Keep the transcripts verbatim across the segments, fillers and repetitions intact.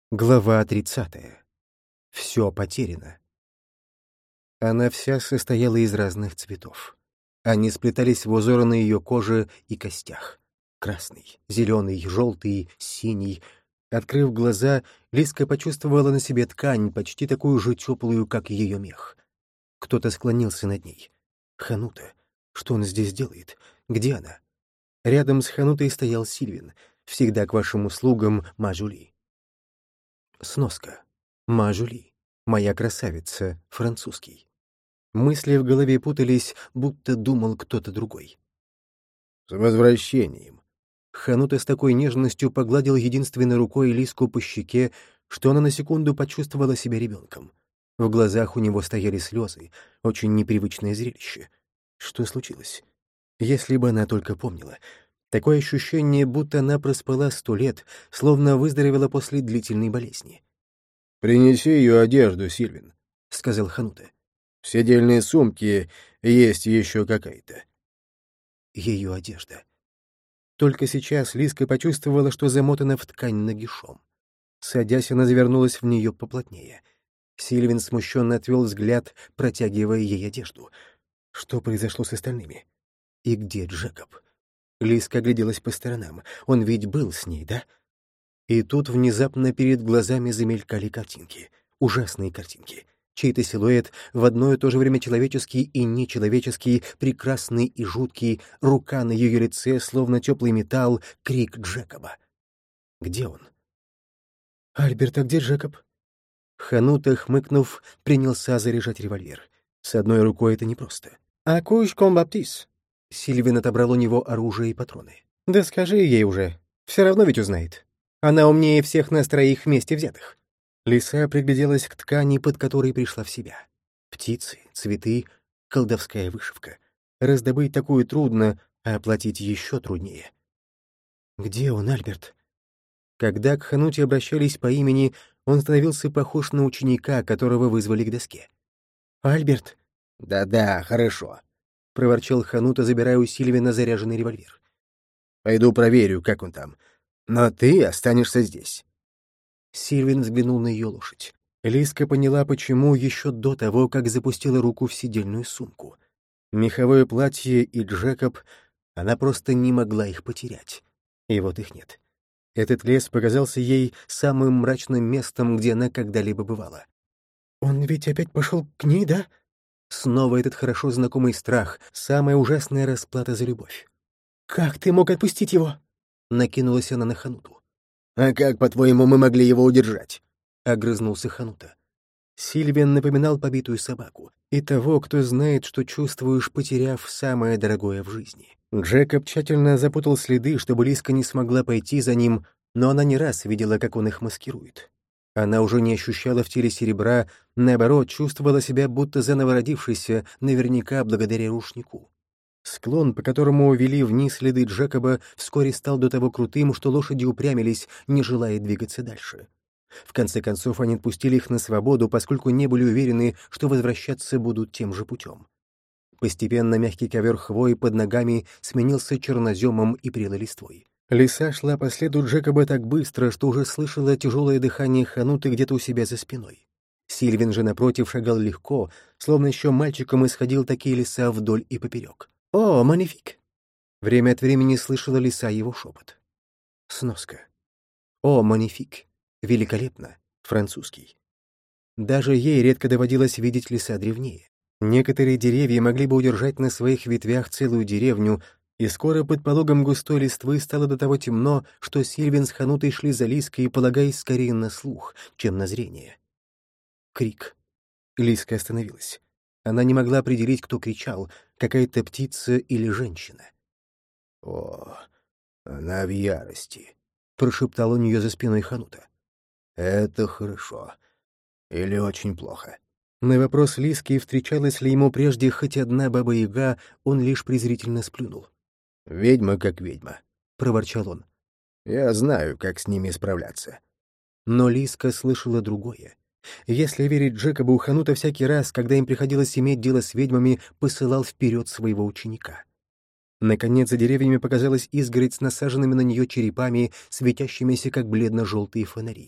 Глава тридцатая. Все потеряно. Она вся состояла из разных цветов. Они сплетались в узоры на ее коже и костях. Красный, зеленый, желтый, синий. Открыв глаза, Лиска почувствовала на себе ткань, почти такую же теплую, как ее мех. Кто-то склонился над ней. Ханута. Что он здесь делает? Где она? Рядом с Ханутой стоял Сильвин. Всегда к вашим услугам, Мажули. Сноска. Мажули. Моя красавица. Французский. Мысли в голове путались, будто думал кто-то другой. «С возвращением!» Ханута с такой нежностью погладил единственной рукой Лиску по щеке, что она на секунду почувствовала себя ребенком. В глазах у него стояли слезы, очень непривычное зрелище. Что случилось? Если бы она только помнила. Такое ощущение, будто она проспала сто лет, словно выздоровела после длительной болезни. «Принеси ее одежду, Сильвин», — сказал Ханута. «В седельной сумке есть еще какая-то». Ее одежда. Только сейчас Лиска почувствовала, что замотана в ткань нагишом. Садясь, она завернулась в нее поплотнее. Сильвин смущенно отвел взгляд, протягивая ей одежду. Что произошло с остальными? И где Джекоб? Лиска огляделась по сторонам. Он ведь был с ней, да? И тут внезапно перед глазами замелькали картинки. Ужасные картинки. Чей-то силуэт, в одно и то же время человеческий и нечеловеческий, прекрасный и жуткий, рука на ее лице, словно теплый металл, крик Джекоба. Где он? «Альберт, а где Джекоб?» Ханута, хмыкнув, принялся заряжать револьвер. С одной рукой это непросто. «А куш комбаптис?» Сильвин отобрал у него оружие и патроны. «Да скажи ей уже. Все равно ведь узнает. Она умнее всех нас троих вместе взятых». Лиса пригляделась к ткани, под которой пришла в себя. Птицы, цветы, колдовская вышивка. Раздобыть такую трудно, а оплатить еще труднее. «Где он, Альберт?» Когда к Хануте обращались по имени, он становился похож на ученика, которого вызвали к доске. «Альберт?» «Да-да, хорошо», — проворчал Ханута, забирая у Сильвина заряженный револьвер. «Пойду проверю, как он там. Но ты останешься здесь». Сильвин взглянул на ее лошадь. Лиска поняла, почему еще до того, как запустила руку в седельную сумку. Меховое платье и Джекоб, она просто не могла их потерять. И вот их нет. Этот лес показался ей самым мрачным местом, где она когда-либо бывала. «Он ведь опять пошел к ней, да?» Снова этот хорошо знакомый страх, самая ужасная расплата за любовь. «Как ты мог отпустить его?» Накинулась она на Хануту. «А как, по-твоему, мы могли его удержать?» — огрызнулся Ханута. Сильвин напоминал побитую собаку и того, кто знает, что чувствуешь, потеряв самое дорогое в жизни. Джекоб тщательно запутал следы, чтобы Лиска не смогла пойти за ним, но она не раз видела, как он их маскирует. Она уже не ощущала в теле серебра, наоборот, чувствовала себя будто заново родившейся, наверняка благодаря рушнику. Склон, по которому вели вниз следы Джекоба, вскоре стал до того крутым, что лошади упрямились, не желая двигаться дальше. В конце концов, они отпустили их на свободу, поскольку не были уверены, что возвращаться будут тем же путем. Постепенно мягкий ковер хвои под ногами сменился черноземом и прелой листвой. Лиса шла по следу Джекоба так быстро, что уже слышала тяжелое дыхание Хануты где-то у себя за спиной. Сильвин же, напротив, шагал легко, словно еще мальчиком исходил такие леса вдоль и поперек. «О, манифик!» Время от времени слышала Лиса его шепот. Сноска. «О, манифик!» Великолепно. Французский. Даже ей редко доводилось видеть леса древнее. Некоторые деревья могли бы удержать на своих ветвях целую деревню, и скоро под пологом густой листвы стало до того темно, что Сильвин с Ханутой шли за Лиской, полагаясь скорее на слух, чем на зрение. Крик. Лиска остановилась. Она не могла определить, кто кричал, какая-то птица или женщина. «О, она в ярости», — прошептал у нее за спиной Ханута. «Это хорошо. Или очень плохо?» На вопрос Лиски, встречалась ли ему прежде хоть одна баба-яга, он лишь презрительно сплюнул. «Ведьма как ведьма», — проворчал он. «Я знаю, как с ними справляться». Но Лиска слышала другое. Если верить Джекобу, Ханута всякий раз, когда им приходилось иметь дело с ведьмами, посылал вперед своего ученика. Наконец, за деревьями показалась изгородь с насаженными на нее черепами, светящимися, как бледно-желтые фонари.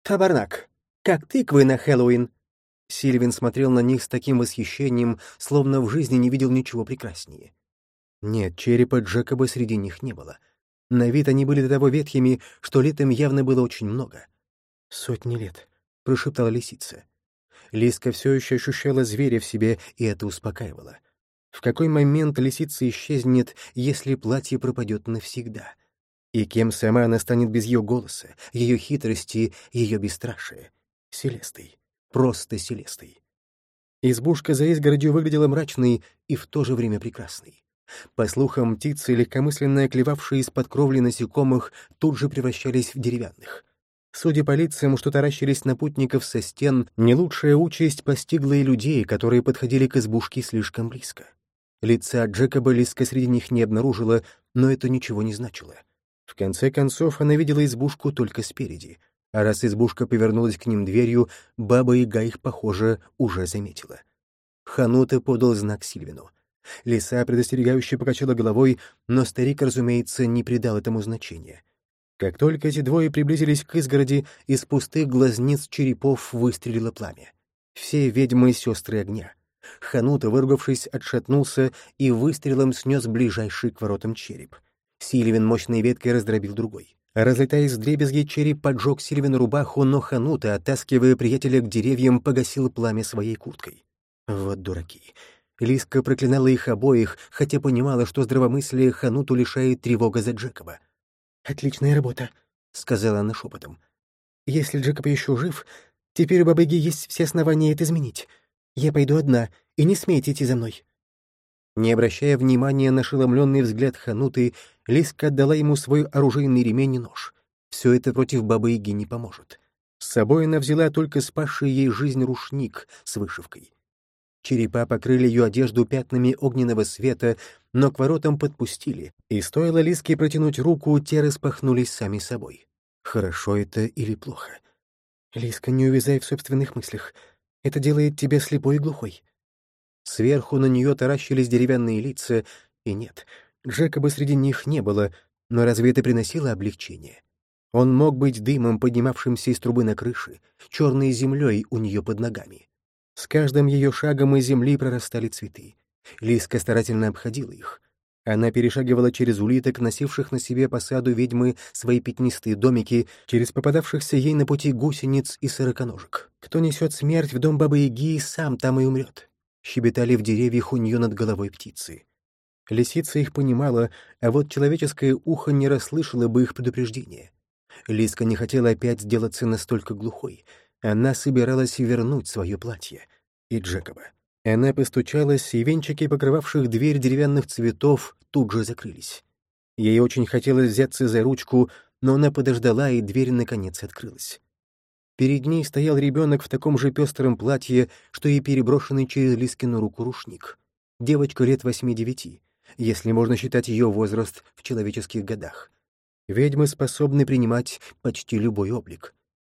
«Табарнак, как тыквы на Хэллоуин!» Сильвин смотрел на них с таким восхищением, словно в жизни не видел ничего прекраснее. Нет, черепа Джекоба среди них не было. На вид они были до того ветхими, что лет им явно было очень много. «Сотни лет», — прошептала лисица. Лиска все еще ощущала зверя в себе, и это успокаивало. В какой момент лисица исчезнет, если платье пропадет навсегда? И кем сама она станет без ее голоса, ее хитрости, ее бесстрашия? Селестой. Просто Селестой. Избушка за изгородью выглядела мрачной и в то же время прекрасной. По слухам, птицы, легкомысленно клевавшие из-под кровли насекомых, тут же превращались в деревянных. Судя по лицам, что таращились на путников со стен, не лучшая участь постигла и людей, которые подходили к избушке слишком близко. Лица Джекоба Лиска среди них не обнаружила, но это ничего не значило. В конце концов, она видела избушку только спереди, а раз избушка повернулась к ним дверью, Баба-Яга их, похоже, уже заметила. Ханута подал знак Сильвину. Лиса предостерегающе покачала головой, но старик, разумеется, не придал этому значения. Как только эти двое приблизились к изгороди, из пустых глазниц черепов выстрелило пламя. Все ведьмы — сестры огня. Ханута, выругавшись, отшатнулся и выстрелом снес ближайший к воротам череп. Сильвин мощной веткой раздробил другой. Разлетаясь вдребезги, череп поджег Сильвину рубаху, но Ханута, оттаскивая приятеля к деревьям, погасил пламя своей курткой. Вот дураки. Лиска проклинала их обоих, хотя понимала, что здравомыслие Хануту лишает тревога за Джекоба. «Отличная работа», — сказала она шепотом. «Если Джекоб еще жив, теперь у Бабы-Яги есть все основания это изменить. Я пойду одна, и не смейте идти за мной». Не обращая внимания на ошеломленный взгляд Хануты, Лиска отдала ему свой оружейный ремень и нож. Все это против Бабы-Яги не поможет. С собой она взяла только спасший ей жизнь рушник с вышивкой. Черепа покрыли ее одежду пятнами огненного света, но к воротам подпустили, и стоило Лиске протянуть руку, те распахнулись сами собой. Хорошо это или плохо? «Лиска, не увязай в собственных мыслях. Это делает тебя слепой и глухой». Сверху на нее таращились деревянные лица, и нет, Джекоба среди них не было, но разве это приносило облегчение? Он мог быть дымом, поднимавшимся из трубы на крыше, черной землей у нее под ногами. С каждым ее шагом из земли прорастали цветы. Лиска старательно обходила их. Она перешагивала через улиток, носивших на себе по саду ведьмы свои пятнистые домики, через попадавшихся ей на пути гусениц и сороконожек. Кто несет смерть в дом Бабы-Яги, сам там и умрет. Щебетали в деревьях у нее над головой птицы. Лисица их понимала, а вот человеческое ухо не расслышало бы их предупреждения. Лиска не хотела опять сделаться настолько глухой. Она собиралась вернуть свое платье. И Джекоба. Она постучалась, и венчики, покрывавших дверь деревянных цветов, тут же закрылись. Ей очень хотелось взяться за ручку, но она подождала, и дверь наконец открылась. Перед ней стоял ребенок в таком же пестром платье, что и переброшенный через Лискину руку рушник. Девочка лет восьми-девяти, если можно считать ее возраст в человеческих годах. Ведьмы способны принимать почти любой облик.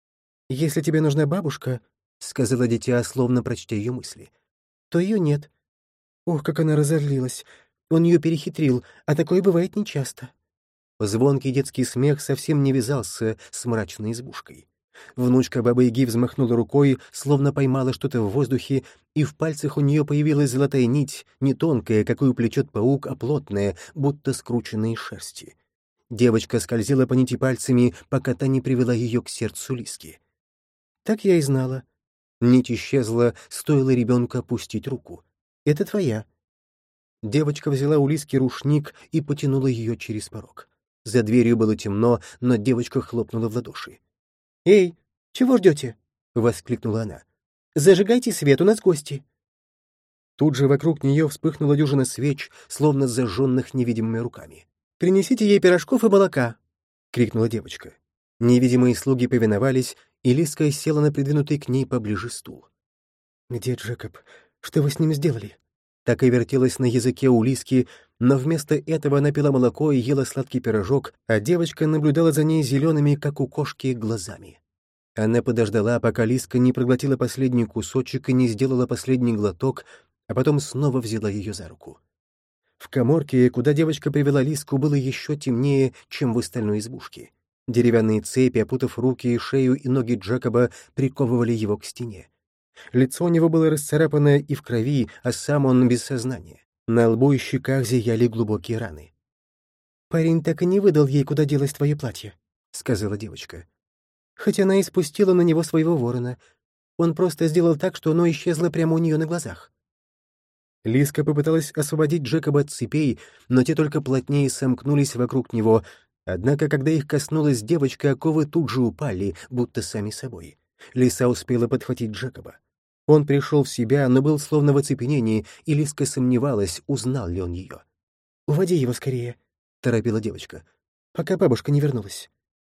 «Если тебе нужна бабушка», — сказала дитя, словно прочтя ее мысли, — «то ее нет. Ох, как она разозлилась. Он ее перехитрил, а такое бывает нечасто». Звонкий детский смех совсем не вязался с мрачной избушкой. Внучка Бабы-Яги взмахнула рукой, словно поймала что-то в воздухе, и в пальцах у нее появилась золотая нить, не тонкая, какую плетет паук, а плотная, будто скрученная из шерсти. Девочка скользила по нити пальцами, пока та не привела ее к сердцу Лиски. «Так я и знала». Нить исчезла, стоило ребенку опустить руку. «Это твоя». Девочка взяла у Лиски рушник и потянула ее через порог. За дверью было темно, но девочка хлопнула в ладоши. «Эй, чего ждете?» — воскликнула она. «Зажигайте свет, у нас гости». Тут же вокруг нее вспыхнула дюжина свеч, словно зажженных невидимыми руками. «Принесите ей пирожков и молока!» — крикнула девочка. Невидимые слуги повиновались, и Лиска села на придвинутый к ней поближе стул. «Где Джекоб? Что вы с ним сделали?» Так и вертелась на языке у Лиски, но вместо этого она пила молоко и ела сладкий пирожок, а девочка наблюдала за ней зелеными, как у кошки, глазами. Она подождала, пока Лиска не проглотила последний кусочек и не сделала последний глоток, а потом снова взяла ее за руку. В каморке, куда девочка привела Лиску, было еще темнее, чем в остальной избушке. Деревянные цепи, опутав руки, шею и ноги Джекоба, приковывали его к стене. Лицо у него было расцарапанное и в крови, а сам он без сознания. На лбу и щеках зияли глубокие раны. «Парень так и не выдал ей, куда делось твое платье», — сказала девочка. «Хоть она и спустила на него своего ворона. Он просто сделал так, что оно исчезло прямо у нее на глазах». Лиска попыталась освободить Джекоба от цепей, но те только плотнее сомкнулись вокруг него. Однако, когда их коснулась девочка, оковы тут же упали, будто сами собой. Лиса успела подхватить Джекоба. Он пришел в себя, но был словно в оцепенении, и Лиска сомневалась, узнал ли он ее. «Уводи его скорее», — торопила девочка, — «пока бабушка не вернулась».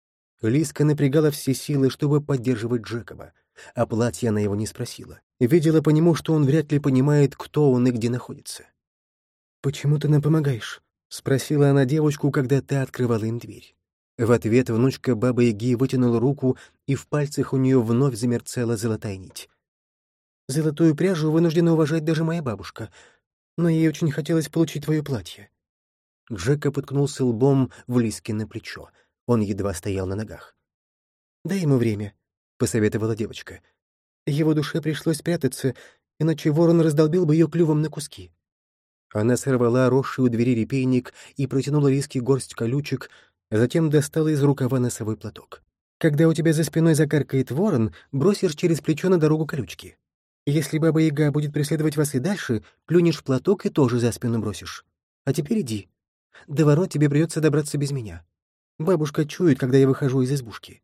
Лиска напрягала все силы, чтобы поддерживать Джекоба. О платье она его не спросила. Видела по нему, что он вряд ли понимает, кто он и где находится. «Почему ты нам помогаешь?» — спросила она девочку, когда та открывала им дверь. В ответ внучка Бабы-Яги вытянула руку, и в пальцах у нее вновь замерцала золотая нить. «Золотую пряжу вынуждена уважать даже моя бабушка, но ей очень хотелось получить твое платье». Джекоб уткнулся лбом в Лискино плечо. Он едва стоял на ногах. «Дай ему время», — посоветовала девочка. «Его душе пришлось прятаться, иначе ворон раздолбил бы ее клювом на куски». Она сорвала росший у двери репейник и протянула Лиске горсть колючек, а затем достала из рукава носовой платок. «Когда у тебя за спиной закаркает ворон, бросишь через плечо на дорогу колючки. Если Баба-Яга будет преследовать вас и дальше, плюнешь в платок и тоже за спину бросишь. А теперь иди. До ворот тебе придется добраться без меня. Бабушка чует, когда я выхожу из избушки».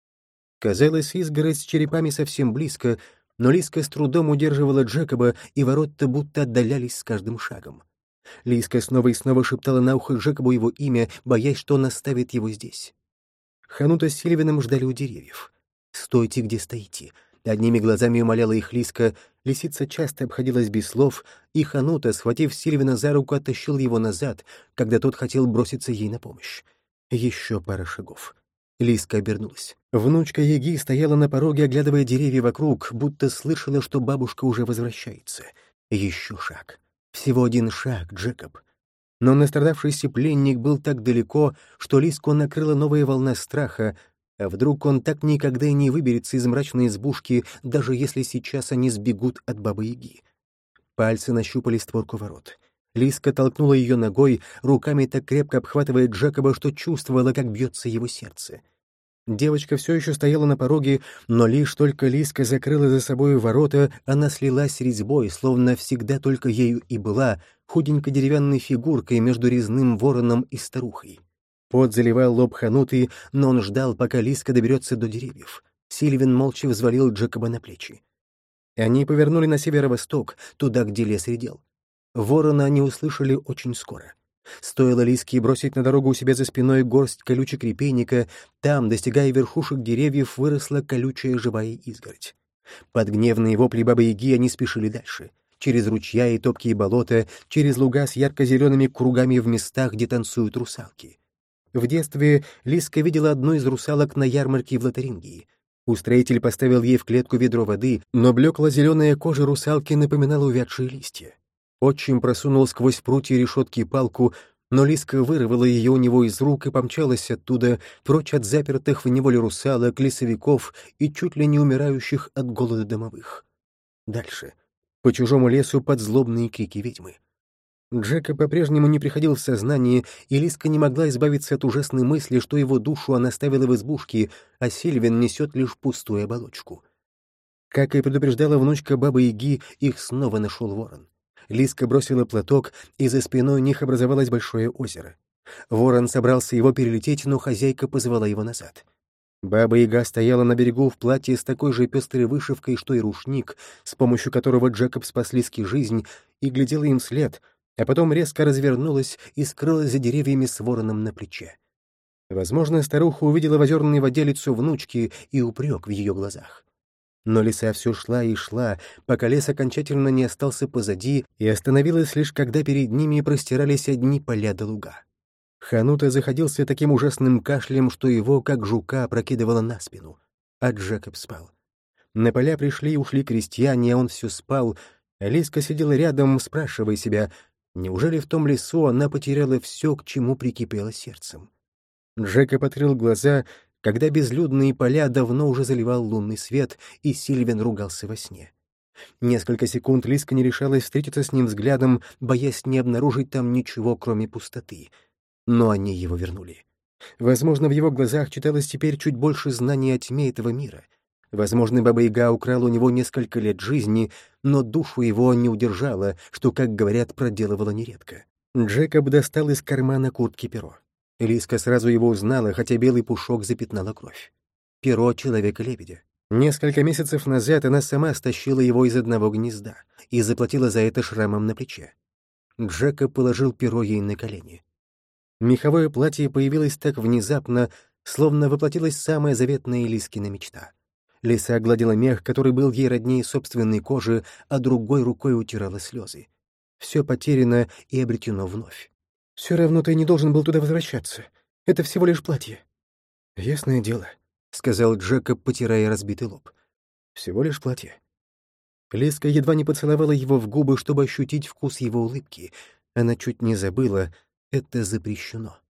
Казалось, изгородь с черепами совсем близко, но Лиска с трудом удерживала Джекоба, и ворота будто отдалялись с каждым шагом. Лиска снова и снова шептала на ухо Джекобу его имя, боясь, что он оставит его здесь. Ханута с Сильвином ждали у деревьев. «Стойте, где стоите!» Одними глазами умоляла их Лиска. Лисица часто обходилась без слов, и Ханута, схватив Сильвина за руку, оттащил его назад, когда тот хотел броситься ей на помощь. Еще пара шагов. Лиска обернулась. Внучка Яги стояла на пороге, оглядывая деревья вокруг, будто слышала, что бабушка уже возвращается. Еще шаг. Всего один шаг, Джекоб. Но настрадавшийся пленник был так далеко, что Лиску накрыла новая волна страха. А вдруг он так никогда и не выберется из мрачной избушки, даже если сейчас они сбегут от Бабы-Яги? Пальцы нащупали створку ворот. Лиска толкнула ее ногой, руками так крепко обхватывая Джекоба, что чувствовала, как бьется его сердце. Девочка все еще стояла на пороге, но лишь только Лиска закрыла за собой ворота, она слилась с резьбой, словно всегда только ею и была, худенькой деревянной фигуркой между резным вороном и старухой. Пот заливал лоб Хануты, но он ждал, пока Лиска доберется до деревьев. Сильвин молча взвалил Джекоба на плечи. Они повернули на северо-восток, туда, где лес редел. Ворона они услышали очень скоро. Стоило Лиске бросить на дорогу у себя за спиной горсть колючек репейника, там, достигая верхушек деревьев, выросла колючая живая изгородь. Под гневные вопли Бабы-Яги они спешили дальше. Через ручья и топкие болота, через луга с ярко-зелеными кругами в местах, где танцуют русалки. В детстве Лиска видела одну из русалок на ярмарке в Лотарингии. Устроитель поставил ей в клетку ведро воды, но блекло-зеленая кожа русалки напоминала увядшие листья. Отчим просунул сквозь прутья решетки палку, но Лиска вырвала ее у него из рук и помчалась оттуда, прочь от запертых в неволе русалок, лесовиков и чуть ли не умирающих от голода домовых. Дальше. По чужому лесу под злобные крики ведьмы. Джека по-прежнему не приходил в сознание, и Лиска не могла избавиться от ужасной мысли, что его душу она оставила в избушке, а Сильвин несет лишь пустую оболочку. Как и предупреждала внучка Бабы-Яги, их снова нашел ворон. Лиска бросила платок, и за спиной у них образовалось большое озеро. Ворон собрался его перелететь, но хозяйка позвала его назад. Баба-Яга стояла на берегу в платье с такой же пестрой вышивкой, что и рушник, с помощью которого Джекоб спас Лиске жизнь, и глядела им вслед, а потом резко развернулась и скрылась за деревьями с вороном на плече. Возможно, старуха увидела в озерной воде лицо внучки и упрек в ее глазах. Но лиса все шла и шла, пока лес окончательно не остался позади, и остановилась лишь когда перед ними простирались одни поля да луга. Ханута заходился таким ужасным кашлем, что его, как жука, опрокидывало на спину. А Джекоб спал. На поля пришли и ушли крестьяне, а он все спал. Лиска сидела рядом, спрашивая себя, неужели в том лесу она потеряла все, к чему прикипела сердцем? Джекоб открыл глаза, когда безлюдные поля давно уже заливал лунный свет, и Сильвен ругался во сне. Несколько секунд Лиска не решалась встретиться с ним взглядом, боясь не обнаружить там ничего, кроме пустоты. Но они его вернули. Возможно, в его глазах читалось теперь чуть больше знаний о тьме этого мира. Возможно, Баба-Яга украла у него несколько лет жизни, но душу его не удержала, что, как говорят, проделывала нередко. Джекоб достал из кармана куртки перо. Лиска сразу его узнала, хотя белый пушок запятнала кровь. Перо Человека-лебедя. Несколько месяцев назад она сама стащила его из одного гнезда и заплатила за это шрамом на плече. Джекоб положил перо ей на колени. Меховое платье появилось так внезапно, словно воплотилась самая заветная Лискина мечта. Лиса гладила мех, который был ей роднее собственной кожи, а другой рукой утирала слезы. Все потеряно и обретено вновь. «Все равно ты не должен был туда возвращаться. Это всего лишь платье». «Ясное дело», — сказал Джекоб, потирая разбитый лоб. «Всего лишь платье». Лиска едва не поцеловала его в губы, чтобы ощутить вкус его улыбки. Она чуть не забыла — это запрещено.